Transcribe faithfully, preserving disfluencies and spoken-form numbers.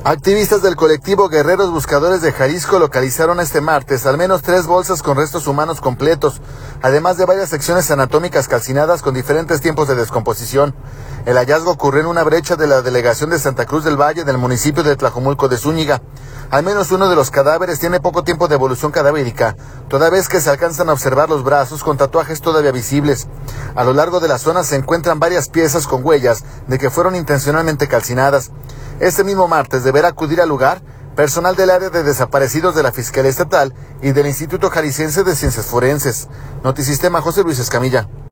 Activistas del colectivo Guerreros Buscadores de Jalisco localizaron este martes al menos tres bolsas con restos humanos completos, además de varias secciones anatómicas calcinadas con diferentes tiempos de descomposición. El hallazgo ocurrió en una brecha de la delegación de Santa Cruz del Valle del municipio de Tlajomulco de Zúñiga. Al menos uno de los cadáveres tiene poco tiempo de evolución cadavérica, toda vez que se alcanzan a observar los brazos con tatuajes todavía visibles. A lo largo de la zona se encuentran varias piezas con huellas de que fueron intencionalmente calcinadas. Este mismo martes deberá acudir al lugar personal del área de desaparecidos de la Fiscalía Estatal y del Instituto Jalisciense de Ciencias Forenses. Notisistema, José Luis Escamilla.